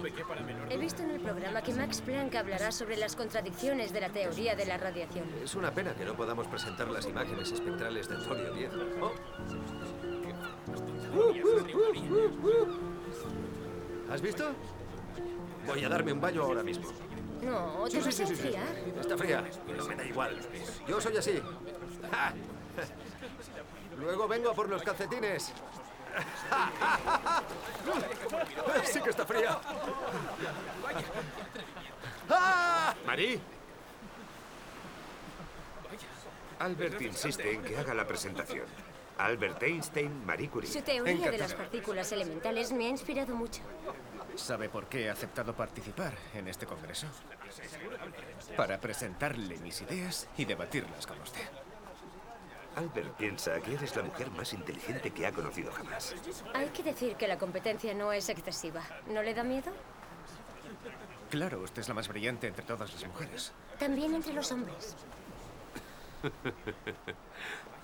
He visto en el programa que Max Planck hablará sobre las contradicciones de la teoría de la radiación. Es una pena que no podamos presentar las imágenes espectrales del Torio 10. Oh. ¿Has visto? Voy a darme un baño ahora mismo. No, te vas a enfriar. Está fría, pero me da igual. Yo soy así. ¡Ja! Luego vengo a por los calcetines. Sí que está fría. ¿Marí? Albert insiste en que haga la presentación. Albert Einstein, Marie Curie. Su teoría de las partículas elementales me ha inspirado mucho. ¿Sabe por qué he aceptado participar en este congreso? Para presentarle mis ideas y debatirlas con usted. Albert piensa que eres la mujer más inteligente que ha conocido jamás. Hay que decir que la competencia no es excesiva. ¿No le da miedo? Claro, usted es la más brillante entre todas las mujeres. También entre los hombres.